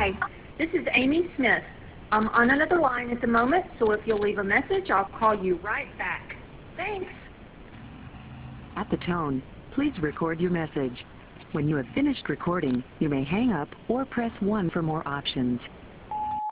Hi, this is Amy Smith. I'm on another line at the moment, so if you'll leave a message, I'll call you right back. Thanks. At the tone, please record your message. When you have finished recording, you may hang up or press 1 for more options.